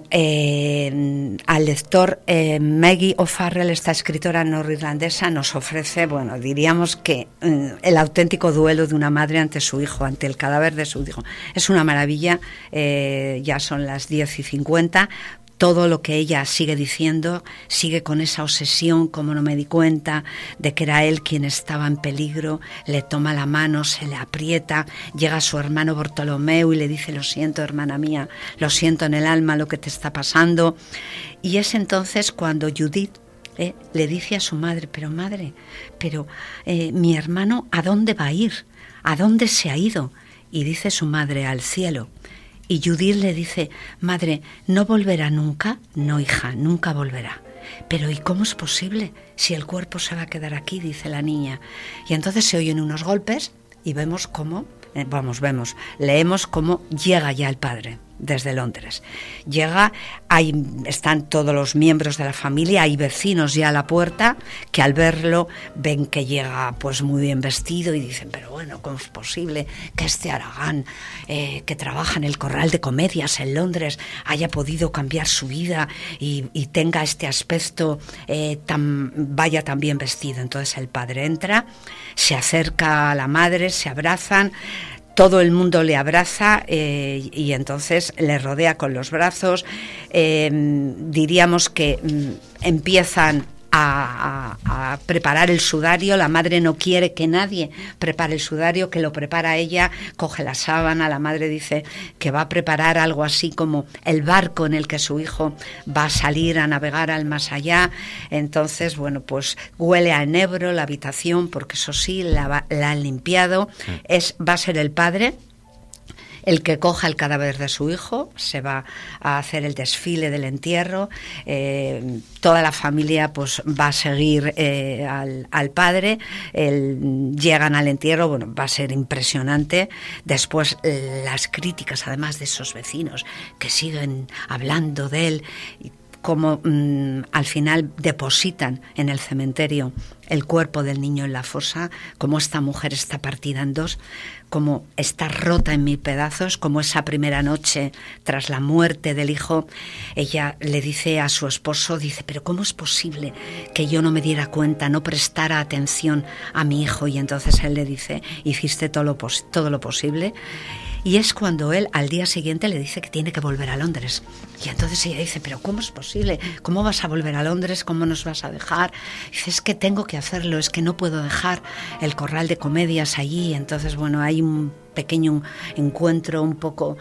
eh, al lector eh, Maggie O'Farrell, esta escritora norirlandesa, nos ofrece, bueno, diríamos que eh, el auténtico duelo de una madre ante su hijo, ante el cadáver de su hijo. Es una maravilla, eh, ya son las diez y cincuenta. Todo lo que ella sigue diciendo, sigue con esa obsesión, como no me di cuenta, de que era él quien estaba en peligro, le toma la mano, se le aprieta, llega su hermano Bartolomeu y le dice, lo siento, hermana mía, lo siento en el alma lo que te está pasando. Y es entonces cuando Judith eh, le dice a su madre, pero madre, pero eh, mi hermano, ¿a dónde va a ir? ¿A dónde se ha ido? Y dice su madre, al cielo. Y Judith le dice, madre, ¿no volverá nunca? No, hija, nunca volverá. Pero ¿y cómo es posible si el cuerpo se va a quedar aquí? Dice la niña. Y entonces se oyen unos golpes y vemos cómo, eh, vamos, vemos, leemos cómo llega ya el padre desde Londres. Llega, ahí están todos los miembros de la familia, hay vecinos ya a la puerta que al verlo ven que llega pues muy bien vestido y dicen, pero bueno, ¿cómo es posible que este Aragán eh, que trabaja en el corral de comedias en Londres haya podido cambiar su vida y, y tenga este aspecto eh, tan, vaya tan bien vestido? Entonces el padre entra, se acerca a la madre, se abrazan. Todo el mundo le abraza eh, y entonces le rodea con los brazos. Eh, diríamos que mm, empiezan a, a, a preparar el sudario. La madre no quiere que nadie prepare el sudario, que lo prepara ella, coge la sábana. La madre dice que va a preparar algo así como el barco en el que su hijo va a salir a navegar al más allá. Entonces, bueno, pues huele a enebro la habitación, porque eso sí, la, la han limpiado. Es, va a ser el padre el que coja el cadáver de su hijo, se va a hacer el desfile del entierro, eh, toda la familia pues va a seguir eh, al, al padre, el, llegan al entierro, bueno, va a ser impresionante. Después eh, las críticas, además de esos vecinos que siguen hablando de él, como mmm, al final depositan en el cementerio el cuerpo del niño en la fosa, como esta mujer está partida en dos, como está rota en mil pedazos, como esa primera noche tras la muerte del hijo, ella le dice a su esposo, dice, pero ¿cómo es posible que yo no me diera cuenta, no prestara atención a mi hijo? Y entonces él le dice, hiciste todo lo, pos- todo lo posible. Y es cuando él al día siguiente le dice que tiene que volver a Londres. Y entonces ella dice, pero ¿cómo es posible? ¿Cómo vas a volver a Londres? ¿Cómo nos vas a dejar? Y dice, es que tengo que hacerlo, es que no puedo dejar el corral de comedias allí. Entonces, bueno, hay un pequeño encuentro un poco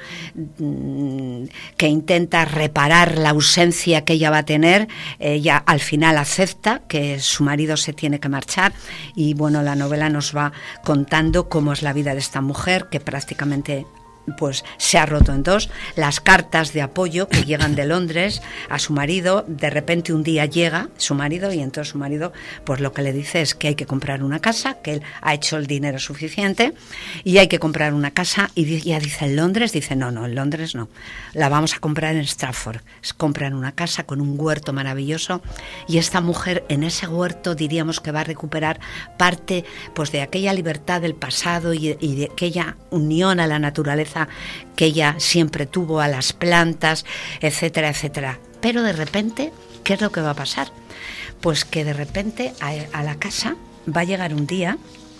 mmm, que intenta reparar la ausencia que ella va a tener. Ella al final acepta que su marido se tiene que marchar y bueno, la novela nos va contando cómo es la vida de esta mujer que prácticamente pues se ha roto en dos. Las cartas de apoyo que llegan de Londres a su marido, de repente un día llega su marido y entonces su marido pues lo que le dice es que hay que comprar una casa, que él ha hecho el dinero suficiente y hay que comprar una casa, y ella dice en Londres, dice no, no, en Londres no, la vamos a comprar en Stratford. Compran una casa con un huerto maravilloso y esta mujer en ese huerto diríamos que va a recuperar parte pues de aquella libertad del pasado y, y de aquella unión a la naturaleza que ella siempre tuvo, a las plantas, etcétera, etcétera. Pero de repente, ¿qué es lo que va a pasar? Pues que de repente a, a la casa va a llegar un día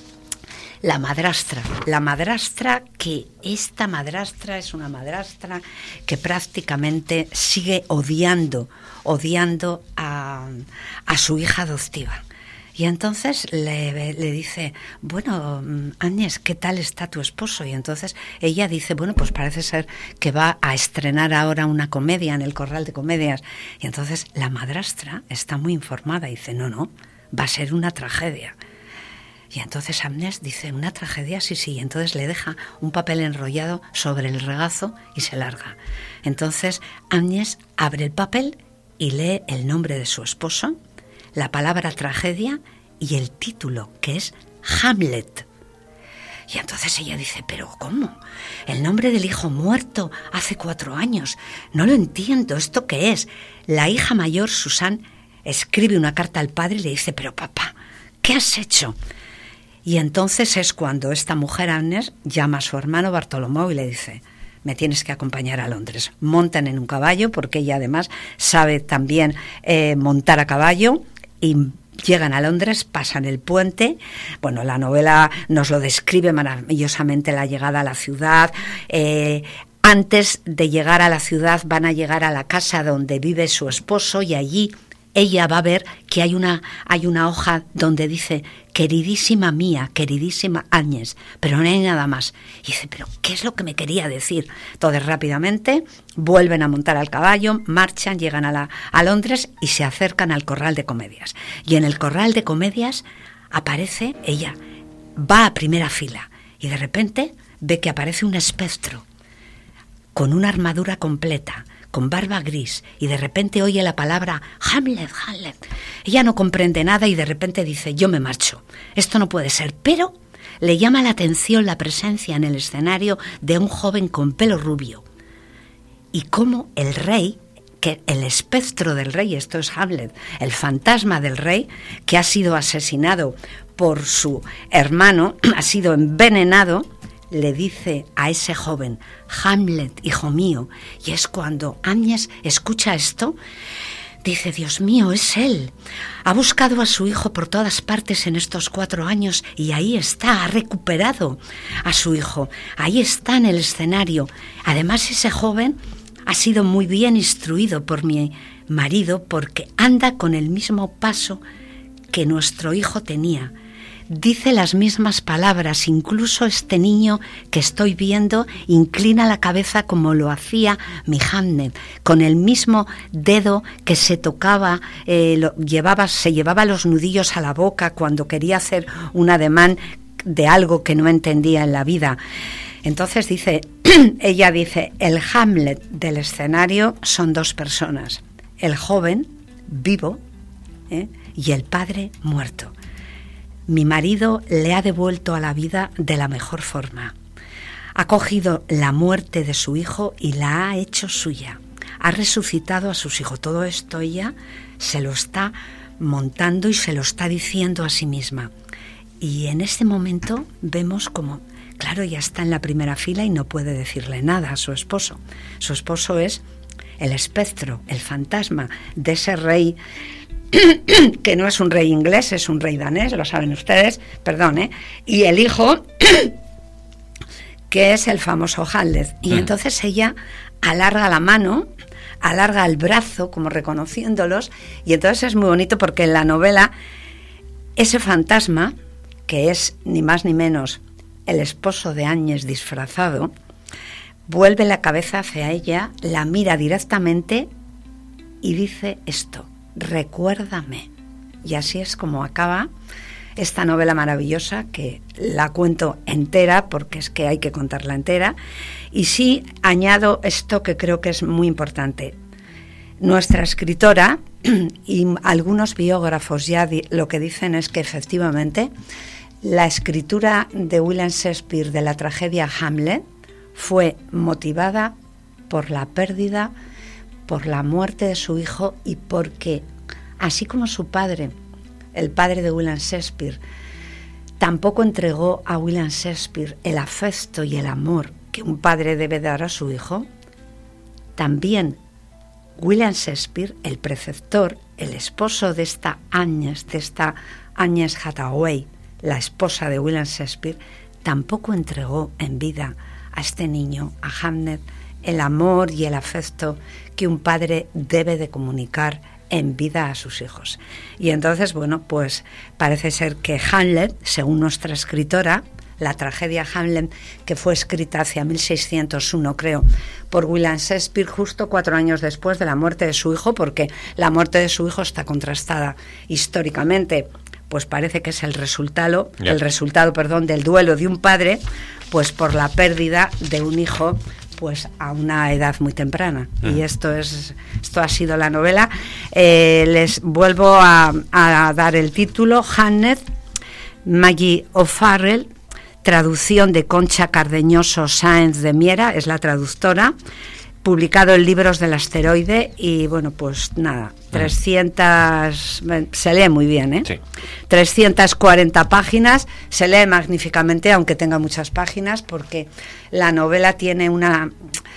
la madrastra, la madrastra que esta madrastra es una madrastra que prácticamente sigue odiando, odiando a, a su hija adoptiva. Y entonces le, le dice, bueno, Áñez, ¿qué tal está tu esposo? Y entonces ella dice, bueno, pues parece ser que va a estrenar ahora una comedia en el Corral de Comedias. Y entonces la madrastra está muy informada y dice, no, no, va a ser una tragedia. Y entonces Áñez dice, ¿una tragedia? Sí, sí. Y entonces le deja un papel enrollado sobre el regazo y se larga. Entonces Áñez abre el papel y lee el nombre de su esposo, la palabra tragedia y el título, que es Hamlet. Y entonces ella dice, ¿pero cómo? El nombre del hijo muerto hace cuatro años. No lo entiendo, ¿esto qué es? La hija mayor, Susan, escribe una carta al padre y le dice, pero papá, ¿qué has hecho? Y entonces es cuando esta mujer, Agnes, llama a su hermano Bartolomeu y le dice, me tienes que acompañar a Londres. Montan en un caballo, porque ella además sabe también eh, montar a caballo, y llegan a Londres, pasan el puente. Bueno, la novela nos lo describe maravillosamente, la llegada a la ciudad. Eh, antes de llegar a la ciudad van a llegar a la casa donde vive su esposo y allí ella va a ver que hay una, hay una hoja donde dice queridísima mía, queridísima Áñez, pero no hay nada más. Y dice, pero ¿qué es lo que me quería decir? Entonces rápidamente vuelven a montar al caballo, marchan, llegan a, la, a Londres y se acercan al Corral de Comedias. Y en el Corral de Comedias aparece ella, va a primera fila y de repente ve que aparece un espectro con una armadura completa, con barba gris, y de repente oye la palabra Hamlet, Hamlet. Ella no comprende nada y de repente dice, yo me marcho, esto no puede ser, pero le llama la atención la presencia en el escenario de un joven con pelo rubio. Y cómo el rey, que el espectro del rey, esto es Hamlet, el fantasma del rey, que ha sido asesinado por su hermano, ha sido envenenado, le dice a ese joven, Hamlet, hijo mío. Y es cuando Áñez escucha esto, dice, Dios mío, es él. Ha buscado a su hijo por todas partes en estos cuatro años y ahí está, ha recuperado a su hijo. Ahí está en el escenario. Además, ese joven ha sido muy bien instruido por mi marido porque anda con el mismo paso que nuestro hijo tenía. Dice las mismas palabras, incluso este niño que estoy viendo inclina la cabeza como lo hacía mi Hamlet, con el mismo dedo que se tocaba, eh, lo, llevaba, se llevaba los nudillos a la boca cuando quería hacer un ademán de algo que no entendía en la vida. Entonces dice, ella dice, el Hamlet del escenario son dos personas, el joven vivo ¿eh? y el padre muerto. Mi marido le ha devuelto a la vida de la mejor forma. Ha cogido la muerte de su hijo y la ha hecho suya. Ha resucitado a sus hijos. Todo esto ella se lo está montando y se lo está diciendo a sí misma. Y en este momento vemos como, claro, ya está en la primera fila y no puede decirle nada a su esposo. Su esposo es el espectro, el fantasma de ese rey que no es un rey inglés, es un rey danés, lo saben ustedes, perdón, ¿eh? Y el hijo, que es el famoso Hamlet. Y mm. entonces ella alarga la mano, alarga el brazo, como reconociéndolos, y entonces es muy bonito porque en la novela, ese fantasma, que es ni más ni menos el esposo de Áñez disfrazado, vuelve la cabeza hacia ella, la mira directamente y dice esto, recuérdame. Y así es como acaba esta novela maravillosa, que la cuento entera, porque es que hay que contarla entera, y sí añado esto que creo que es muy importante. Nuestra escritora y algunos biógrafos ya di- lo que dicen es que efectivamente la escritura de William Shakespeare de la tragedia Hamlet fue motivada por la pérdida, por la muerte de su hijo y porque, así como su padre, el padre de William Shakespeare, tampoco entregó a William Shakespeare el afecto y el amor que un padre debe dar a su hijo, también William Shakespeare, el preceptor, el esposo de esta Agnes, de esta Agnes Hathaway, la esposa de William Shakespeare, tampoco entregó en vida a este niño, a Hamlet, el amor y el afecto que un padre debe de comunicar en vida a sus hijos. Y entonces, bueno, pues parece ser que Hamlet, según nuestra escritora, la tragedia Hamlet, que fue escrita hacia mil seiscientos uno, creo, por William Shakespeare, justo cuatro años después de la muerte de su hijo, porque la muerte de su hijo está contrastada históricamente, pues parece que es el resultado, yeah. el resultado, perdón, del duelo de un padre, pues por la pérdida de un hijo, pues a una edad muy temprana. Mm. Y esto es, esto ha sido la novela. Eh, les vuelvo a, a dar el título: Hamlet, Maggie O'Farrell, traducción de Concha Cardeñoso Sáenz de Miera, es la traductora, publicado en Libros del Asteroide. Y bueno, pues nada, trescientas, se lee muy bien, ¿eh? Sí. trescientas cuarenta páginas, se lee magníficamente, aunque tenga muchas páginas, porque la novela tiene una,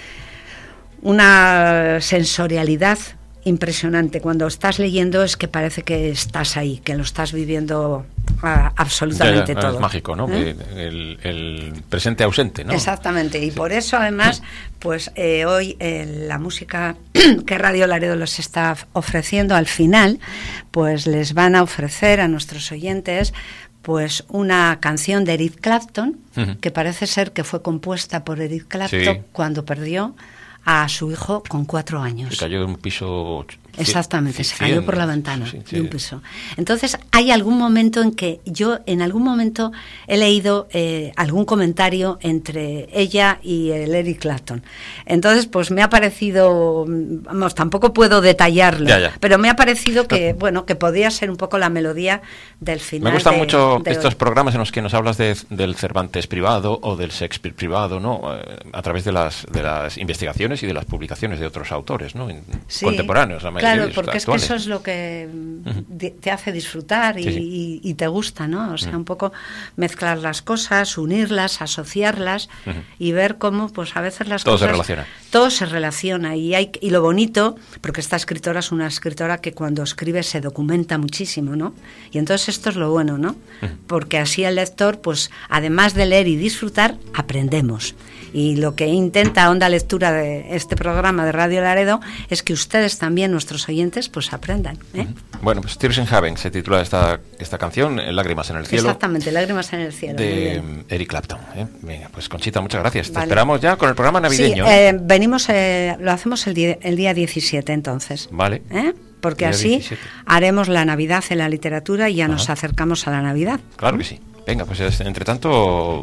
una sensorialidad impresionante. Cuando estás leyendo es que parece que estás ahí, que lo estás viviendo a, absolutamente ya, ya, todo. Es mágico, ¿no? ¿Eh? El, el presente ausente, ¿no? Exactamente, y sí. Por eso además, pues eh, hoy eh, la música que Radio Laredo los está ofreciendo al final, pues les van a ofrecer a nuestros oyentes pues una canción de Eric Clapton, uh-huh. que parece ser que fue compuesta por Eric Clapton sí. cuando perdió a su hijo con cuatro años. Se cayó de un piso. Exactamente, se cayó por la ventana sí, sí. de un piso. Entonces, hay algún momento en que yo, en algún momento, he leído eh, algún comentario entre ella y el Eric Clapton. Entonces, pues me ha parecido, vamos, tampoco puedo detallarlo, ya, ya. pero me ha parecido que, bueno, que podía ser un poco la melodía del final. Me gustan de, mucho de estos hoy. programas en los que nos hablas de, del Cervantes privado o del Shakespeare privado, ¿no? A través de las de las investigaciones y de las publicaciones de otros autores, ¿no? Sí, contemporáneos, la mayoría. Claro, porque es que eso es lo que uh-huh. te hace disfrutar y, sí, sí. y, y te gusta, ¿no? O sea, uh-huh. un poco mezclar las cosas, unirlas, asociarlas uh-huh. y ver cómo, pues a veces las todo cosas... Todo se relaciona. Todo se relaciona y, hay, y lo bonito, porque esta escritora es una escritora que cuando escribe se documenta muchísimo, ¿no? Y entonces esto es lo bueno, ¿no? Uh-huh. Porque así el lector, pues además de leer y disfrutar, aprendemos. Y lo que intenta Onda Lectura de este programa de Radio Laredo es que ustedes también, nuestros oyentes, pues aprendan, ¿eh? Uh-huh. Bueno, pues Tears in Heaven se titula esta, esta canción, Lágrimas en el cielo. Exactamente, Lágrimas en el cielo. De Eric Clapton, ¿eh? Venga, pues Conchita, muchas gracias. Vale. Te esperamos ya con el programa navideño. Sí, eh, venimos, eh, lo hacemos el día, el día diecisiete entonces. Vale. ¿Eh? Porque así diecisiete. Haremos la Navidad en la literatura y ya Ajá. nos acercamos a la Navidad. Claro que sí. Venga, pues entre tanto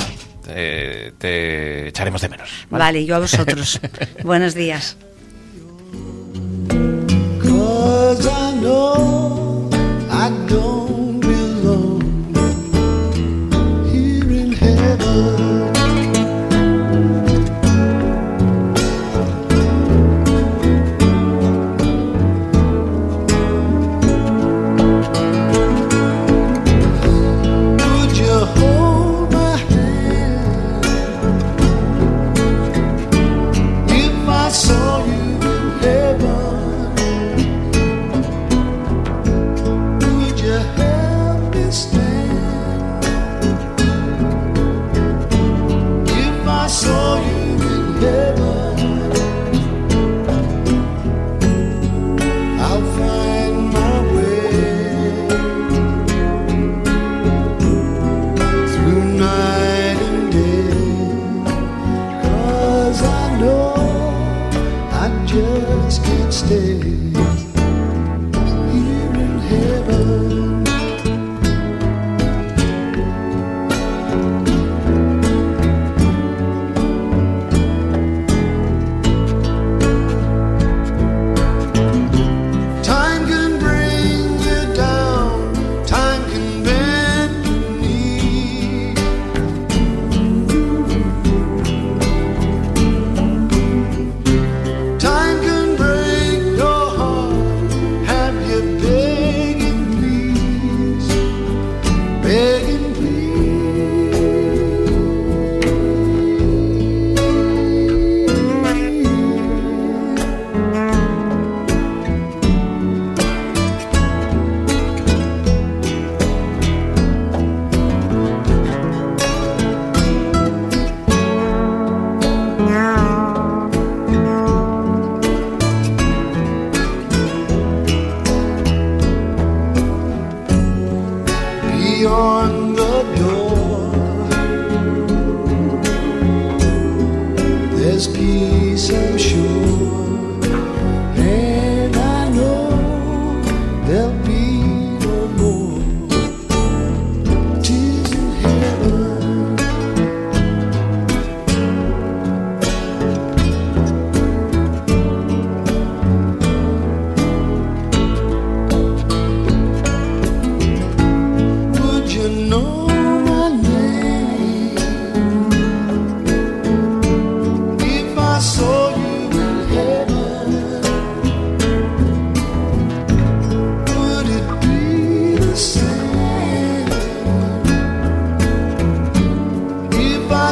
eh, te echaremos de menos. Vale, vale, yo a vosotros. Buenos días. Cause I know I don't belong here in heaven. Would you hold my hand if I saw you in heaven? Stand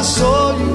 saw you